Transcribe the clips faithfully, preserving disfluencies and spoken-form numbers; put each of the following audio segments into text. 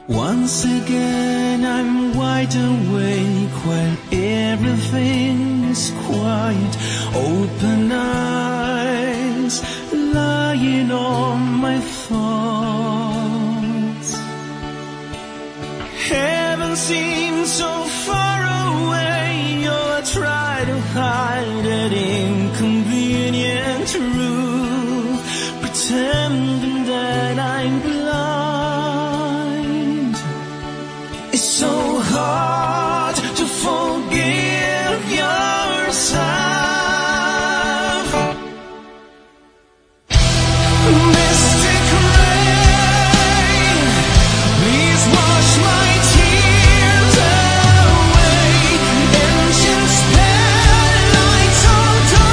Once again I'm wide awake while everything is quiet. Open eyes lying on my thoughts. Heaven seems so far away, or I try to hide an inconvenient truth, pretending that I'm blind. It's so hard to forgive yourself. Mystic rain, please wash my tears away. Ancient spell-lights on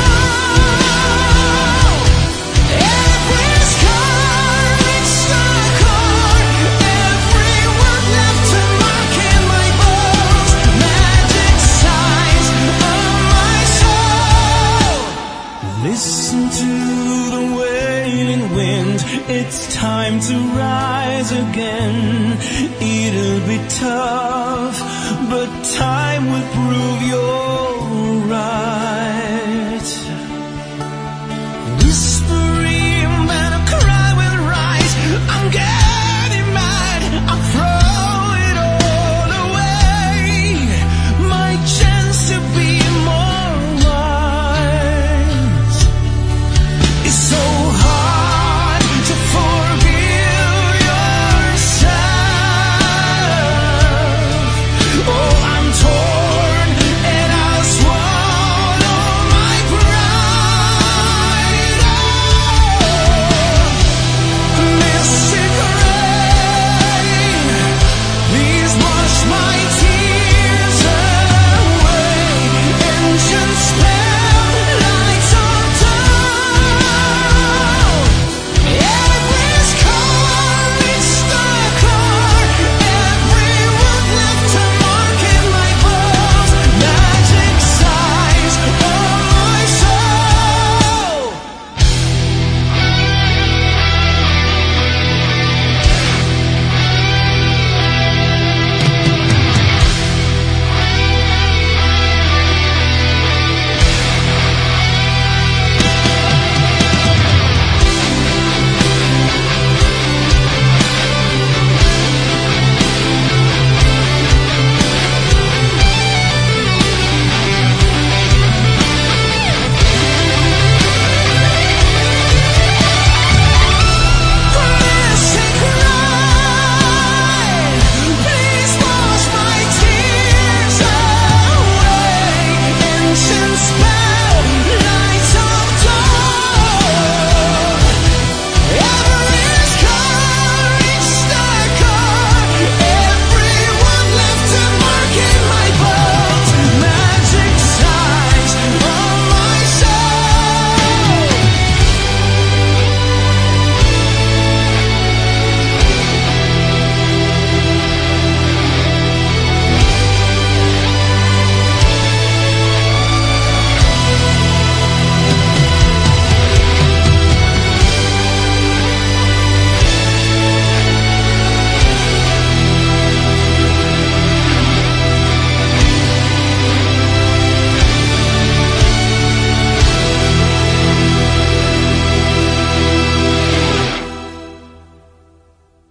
top. Every scar, it's a car. Every word left a mark in my bones. Magic signs of my soul. Listen to the wailing wind. It's time to rise again. It'll be tough, but time will prove you're right.